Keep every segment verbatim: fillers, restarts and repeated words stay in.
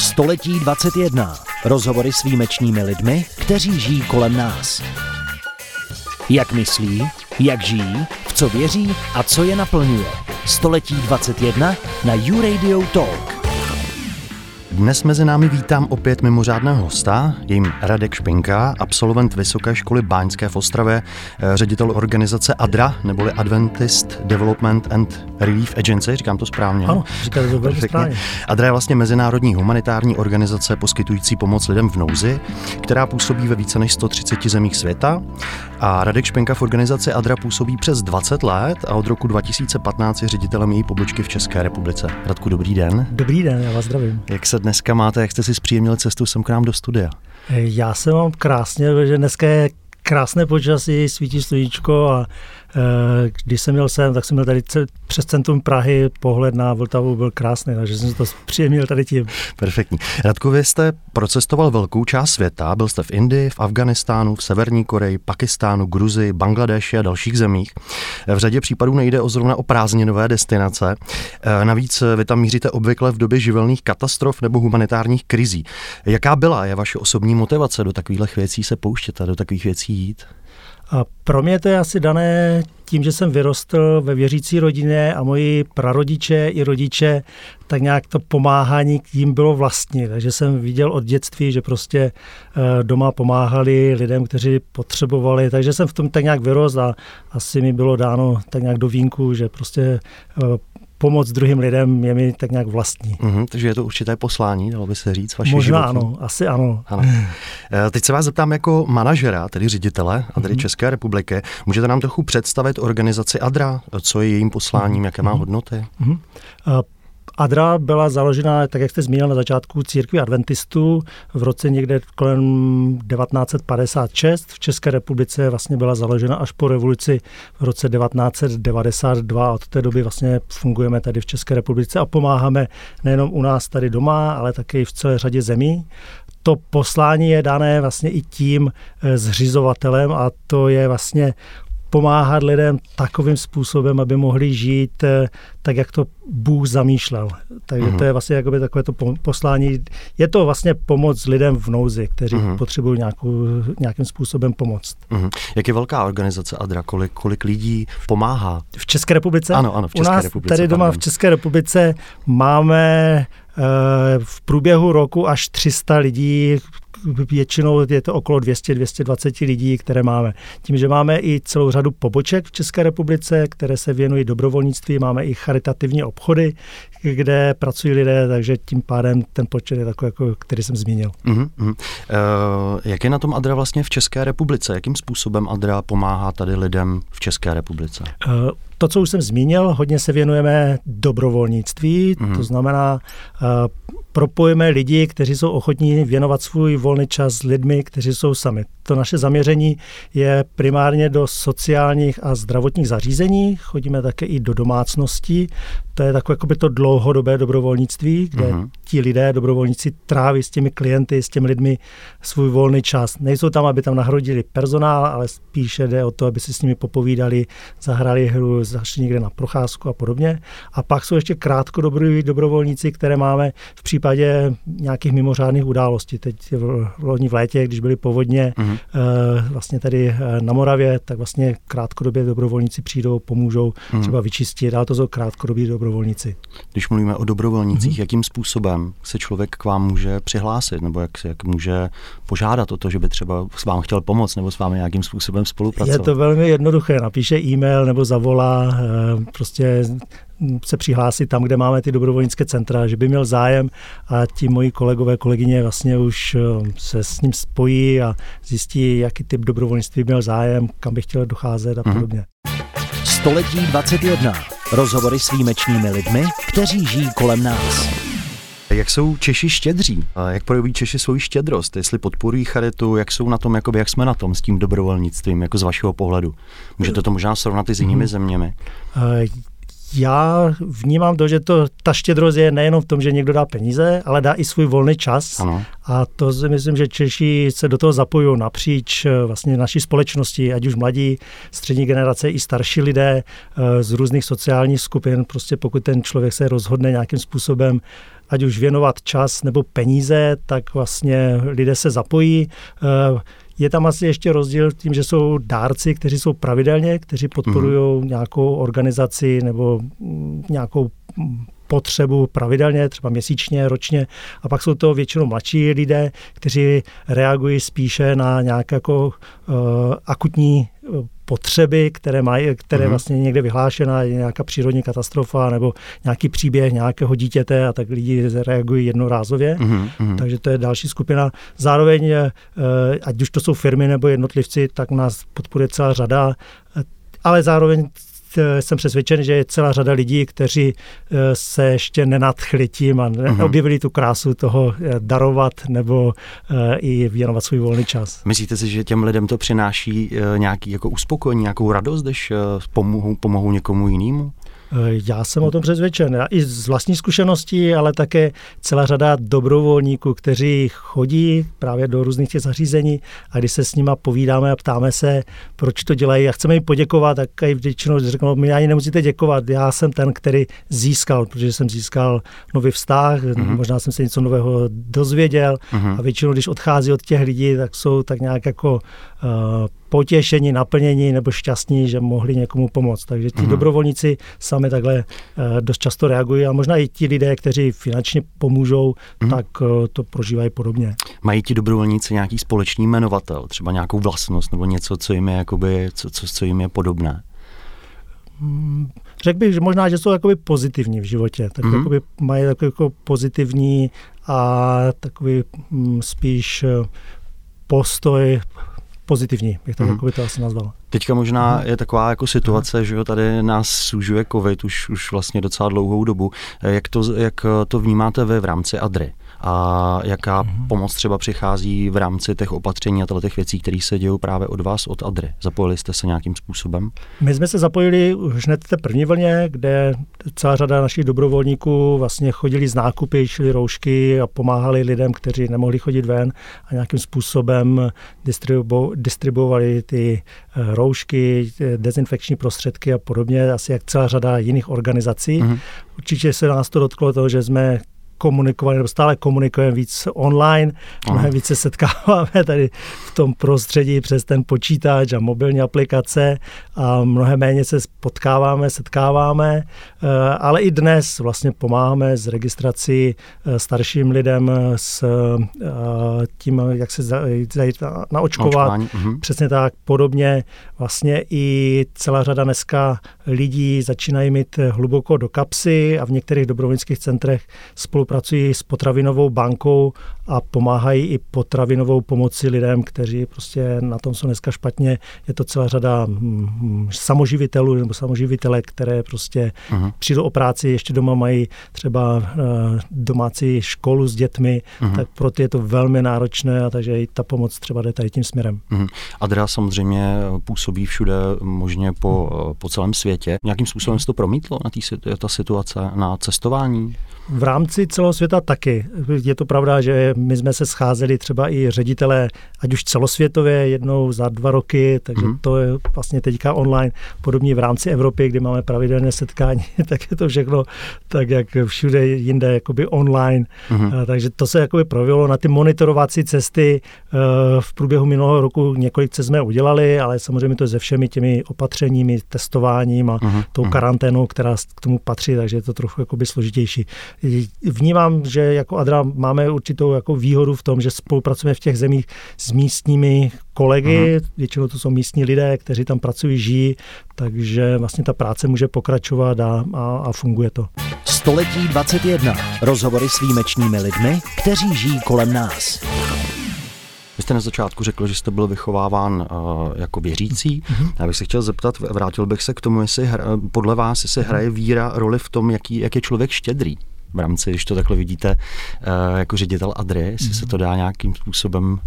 Století dvacet jedna. Rozhovory s výjimečnými lidmi, kteří žijí kolem nás. Jak myslí, jak žijí, v co věří a co je naplňuje. Století dvacet jedna na U Radio Talk. Dnes mezi námi vítám opět mimořádného hosta, je jim Radek Špinka, absolvent Vysoké školy báňské v Ostravě, ředitel organizace A D R A, neboli Adventist Development and Relief Agency, říkám to správně? Ano, říkáte to velmi správně. A D R A je vlastně mezinárodní humanitární organizace poskytující pomoc lidem v nouzi, která působí ve více než sto třiceti zemích světa. A Radek Špinka v organizaci A D R A působí přes dvacet let a od roku dva tisíce patnáct je ředitelem její pobočky v České republice. Radku, dobrý den. Dobrý den, já vás zdravím. Jak se dneska máte, jak jste si zpříjemnili cestu sem k nám do studia? Já se mám krásně, protože dneska je krásné počasí, svítí sluníčko a e, když jsem měl sem, tak jsem měl tady přes centrum Prahy, pohled na Vltavu byl krásný, takže jsem si to příjemnil tady tím. Perfektní. Radku, vy jste procestoval velkou část světa, byl jste v Indii, v Afghánistánu, v Severní Koreji, Pakistánu, Gruzii, Bangladeši a dalších zemích. V řadě případů nejde o zrovna o prázdninové destinace. E, navíc vy tam míříte obvykle v době živelných katastrof nebo humanitárních krizí. Jaká byla je vaše osobní motivace do takových věcí se pouštět a do takových věcí jít? A pro mě to je asi dané tím, že jsem vyrostl ve věřící rodině a moji prarodiče i rodiče, tak nějak to pomáhání k jim bylo vlastní. Takže jsem viděl od dětství, že prostě doma pomáhali lidem, kteří potřebovali. Takže jsem v tom tak nějak vyrost a asi mi bylo dáno tak nějak do vínku, že prostě pomoc druhým lidem je mi tak nějak vlastní. Mm-hmm, takže je to určité poslání, dalo by se říct, vaše Možná životní. Ano, asi ano. ano. Teď se vás zeptám jako manažera, tedy ředitele A D R A mm-hmm. České republiky. Můžete nám trochu představit organizaci A D R A, co je jejím posláním, jaké má hodnoty? Mm-hmm. Uh, A D R A byla založena, tak jak jste zmínil na začátku, církví adventistů v roce někde kolem devatenáct set padesát šest. V České republice vlastně byla založena až po revoluci v roce devatenáct set devadesát dva. Od té doby vlastně fungujeme tady v České republice a pomáháme nejenom u nás tady doma, ale také i v celé řadě zemí. To poslání je dané vlastně i tím zřizovatelem a to je vlastně pomáhat lidem takovým způsobem, aby mohli žít tak, jak to Bůh zamýšlel. Takže uh-huh. to je vlastně jakoby takové to poslání. Je to vlastně pomoc lidem v nouzi, kteří uh-huh. potřebují nějakou, nějakým způsobem pomoct. Uh-huh. Jak je velká organizace A D R A? Kolik, kolik lidí pomáhá? V České republice? Ano, ano, v České U nás republice. Tady doma v České republice máme uh, v průběhu roku až tři sta lidí. Většinou je to okolo dvě stě až dvě stě dvacet lidí, které máme. Tím, že máme i celou řadu poboček v České republice, které se věnují dobrovolnictví, máme i charitativní obchody, kde pracují lidé, takže tím pádem ten počet je takový, jako, který jsem zmínil. Uh-huh, uh-huh. Uh, jak je na tom A D R A vlastně v České republice? Jakým způsobem A D R A pomáhá tady lidem v České republice? Uh, To, co už jsem zmínil, hodně se věnujeme dobrovolnictví, mm. to znamená, uh, propojíme lidi, kteří jsou ochotní věnovat svůj volný čas s lidmi, kteří jsou sami. To naše zaměření je primárně do sociálních a zdravotních zařízení, chodíme také i do domácností. To je takové jakoby to dlouhodobé dobrovolnictví, kde uh-huh. ti lidé, dobrovolníci, tráví s těmi klienty, s těmi lidmi svůj volný čas. Nejsou tam, aby tam nahrodili personál, ale spíše jde o to, aby si s nimi popovídali, zahrali hru, zašli někde na procházku a podobně. A pak jsou ještě krátkodobí dobrovolníci, které máme v případě nějakých mimořádných událostí. Teď v loni v létě, když byly povodně uh-huh. vlastně tady na Moravě, tak vlastně krátkodobě dobrovolníci přijdou, pomůžou uh-huh. třeba vyčistit, ale to jsou krátkodobí dobrovolníci. Dobrovolníci. Když mluvíme o dobrovolnících, mm-hmm. jakým způsobem se člověk k vám může přihlásit, nebo jak, jak může požádat o to, že by třeba s vám chtěl pomoct, nebo s vámi nějakým způsobem spolupracovat? Je to velmi jednoduché. Napíše e-mail nebo zavolá, prostě se přihlásí tam, kde máme ty dobrovolnické centra, že by měl zájem a ti moji kolegové, kolegyně vlastně už se s ním spojí a zjistí, jaký typ dobrovolnictví měl zájem, kam by chtěl docházet a podobně. Století dvacet jedna. Rozhovory s výjimečnými lidmi, kteří žijí kolem nás. Jak jsou Češi štědří? Jak projeví Češi svou štědrost? Jestli podporují charitu, jak jsou na tom, jakoby, jak jsme na tom s tím dobrovolnictvím, jako z vašeho pohledu? Můžete to možná srovnat i s jinými zeměmi? Já vnímám to, že to, ta štědrost je nejenom v tom, že někdo dá peníze, ale dá i svůj volný čas. Ano. A to si myslím, že Češi se do toho zapojují napříč vlastně naší společnosti, ať už mladí, střední generace i starší lidé z různých sociálních skupin. Prostě pokud ten člověk se rozhodne nějakým způsobem ať už věnovat čas nebo peníze, tak vlastně lidé se zapojí. Je tam asi ještě rozdíl tím, že jsou dárci, kteří jsou pravidelně, kteří podporují mm. nějakou organizaci nebo nějakou potřebu pravidelně, třeba měsíčně, ročně. A pak jsou to většinou mladší lidé, kteří reagují spíše na nějaké jako uh, akutní potřeby, které mají, které mm. vlastně někde vyhlášená, je nějaká přírodní katastrofa nebo nějaký příběh nějakého dítěte a tak lidi reagují jednorázově. Mm. Takže to je další skupina. Zároveň, ať už to jsou firmy nebo jednotlivci, tak nás podporuje celá řada, ale zároveň jsem přesvědčen, že je celá řada lidí, kteří se ještě nenadchli tím a neobjevili tu krásu toho darovat nebo i věnovat svůj volný čas. Myslíte si, že těm lidem to přináší nějaký jako uspokojení, nějakou radost, když pomohou, pomohou někomu jinému? Já jsem o tom přesvědčen. I z vlastní zkušeností, ale také celá řada dobrovolníků, kteří chodí právě do různých těch zařízení a když se s nima povídáme a ptáme se, proč to dělají a chceme jim poděkovat, tak i většinou řeknou, mi ani nemusíte děkovat, já jsem ten, který získal, protože jsem získal nový vztah, mm-hmm. možná jsem se něco nového dozvěděl mm-hmm. a většinou, když odchází od těch lidí, tak jsou tak nějak jako uh, potěšení, naplnění nebo šťastní, že mohli někomu pomoct. Takže ti mm. dobrovolníci sami takhle uh, dost často reagují a možná i ti lidé, kteří finančně pomůžou, mm. tak uh, to prožívají podobně. Mají ti dobrovolníci nějaký společný jmenovatel, třeba nějakou vlastnost nebo něco, co jim je, jakoby, co, co, co jim je podobné? Hmm, řekl bych, že možná, že jsou jakoby pozitivní v životě. Tak mm. jakoby mají takový jako pozitivní a takový hm, spíš postoj pozitivní, bych to, mm. jako by to asi nazval. Teďka možná mm. je taková jako situace, mm. že jo, tady nás sužuje covid už, už vlastně docela dlouhou dobu. Jak to, jak to vnímáte vy v rámci Adry? A jaká mm. pomoc třeba přichází v rámci těch opatření a těch věcí, které se dějí právě od vás, od Adry? Zapojili jste se nějakým způsobem? My jsme se zapojili už hned v té první vlně, kde celá řada našich dobrovolníků vlastně chodili z nákupy, šli roušky a pomáhali lidem, kteří nemohli chodit ven a nějakým způsobem distribu- distribuovali ty roušky, dezinfekční prostředky a podobně, asi jak celá řada jiných organizací. Mm. Určitě se nás to dotklo toho, že jsme komunikovali, nebo stále komunikujeme víc online, mnohem více setkáváme tady v tom prostředí přes ten počítač a mobilní aplikace a mnohem méně se potkáváme, setkáváme, ale i dnes vlastně pomáháme s registrací starším lidem s tím, jak se zajít naočkovat. Uh-huh. Přesně tak, podobně vlastně i celá řada dneska lidí začínají mít hluboko do kapsy a v některých dobrovolnických centrech spolu pracují s potravinovou bankou a pomáhají i potravinovou pomoci lidem, kteří prostě na tom jsou dneska špatně. Je to celá řada mm, samoživitelů nebo samoživitelek, které prostě uh-huh. přijdou o práci, ještě doma mají třeba uh, domácí školu s dětmi, uh-huh. tak pro ty je to velmi náročné a takže i ta pomoc třeba jde tady tím směrem. Uh-huh. Adra samozřejmě působí všude možně po, uh-huh. po celém světě. Nějakým způsobem se to promítlo na tý, ta situace na cestování? V rámci celého světa taky. Je to pravda, že my jsme se scházeli třeba i ředitelé, ať už celosvětově jednou za dva roky, takže mm. to je vlastně teďka online. Podobně v rámci Evropy, kdy máme pravidelné setkání, tak je to všechno tak, jak všude jinde jakoby online. Mm. Takže to se jakoby projevilo na ty monitorovací cesty. V průběhu minulého roku několik cest jsme udělali, ale samozřejmě to se všemi těmi opatřeními, testováním a mm. tou karanténou, která k tomu patří, takže je to trochu jakoby složitější. Vnímám, že jako Adra máme určitou jako výhodu v tom, že spolupracujeme v těch zemích s místními kolegy, uh-huh. většinou to jsou místní lidé, kteří tam pracují, žijí, takže vlastně ta práce může pokračovat a, a, a funguje to. Století dvacet jedna. Rozhovory s výjimečnými lidmi, kteří žijí kolem nás. Vy jste na začátku řekl, že jste byl vychováván uh, jako věřící. Mm-hmm. Já bych se chtěl zeptat, vrátil bych se k tomu, jestli hra, podle vás, jestli hraje víra roli v tom, jaký, jak je člověk štědrý. V rámci, když to takhle vidíte uh, jako ředitel Adry, jestli mm-hmm. se to dá nějakým způsobem...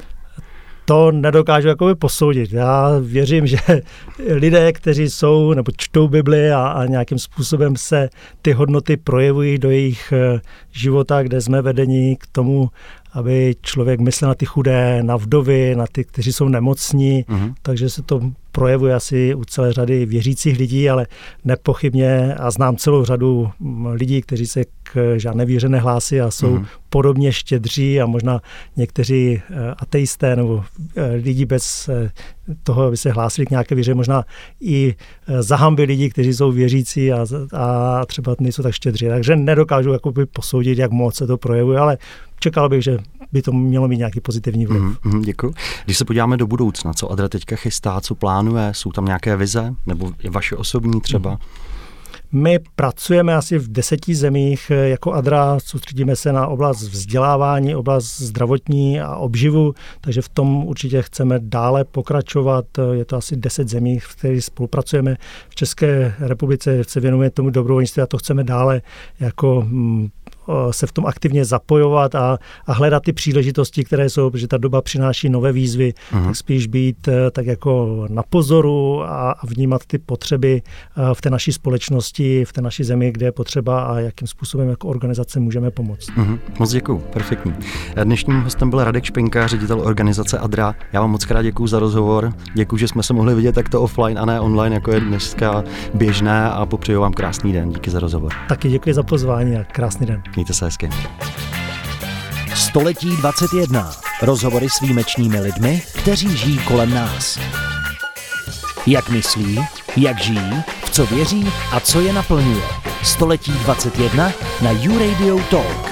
To nedokážu jakoby posoudit. Já věřím, že lidé, kteří jsou nebo čtou Bibli a, a nějakým způsobem se ty hodnoty projevují do jejich života, kde jsme vedeni k tomu, aby člověk myslel na ty chudé, na vdovy, na ty, kteří jsou nemocní, mm-hmm. takže se to projevuje asi u celé řady věřících lidí, ale nepochybně a znám celou řadu lidí, kteří se k žádné víře nehlásí a jsou mm. podobně štědří a možná někteří ateisté nebo lidi bez toho, aby se hlásili k nějaké víře, možná i zahamby lidí, kteří jsou věřící a, a třeba nejsou tak štědří. Takže nedokážu jakoby posoudit, jak moc se to projevuje, ale čekal bych, že by to mělo mít nějaký pozitivní vliv. Mm, mm, děkuji. Když se podíváme do budoucna, co Adra teďka chystá, co plánuje, jsou tam nějaké vize, nebo i vaše osobní třeba? Mm. My pracujeme asi v deseti zemích jako Adra, soustředíme se na oblast vzdělávání, oblast zdravotní a obživu, takže v tom určitě chceme dále pokračovat. Je to asi deset zemí, v kterých spolupracujeme. V České republice se věnujeme tomu dobrovolnictví a to chceme dále jako se v tom aktivně zapojovat a, a hledat ty příležitosti, které jsou, protože ta doba přináší nové výzvy, uh-huh. tak spíš být tak jako na pozoru a, a vnímat ty potřeby v té naší společnosti, v té naší zemi, kde je potřeba a jakým způsobem jako organizace můžeme pomoct. Uh-huh. Moc děkuju, perfektní. Dnešním hostem byl Radek Špinka, ředitel organizace Adra. Já vám moc krát děkuju za rozhovor, děkuju, že jsme se mohli vidět takto offline a ne online, jako je dneska běžné a popřeju vám krásný den. Díky za rozhovor. Taky děkuji za pozvání a krásný den. Mějte se hezky. Století dvacet jedna. Rozhovory s výjimečnými lidmi, kteří žijí kolem nás. Jak myslí, jak žijí, v co věří a co je naplňuje. Století dvacet jedna na YouRadio Talk.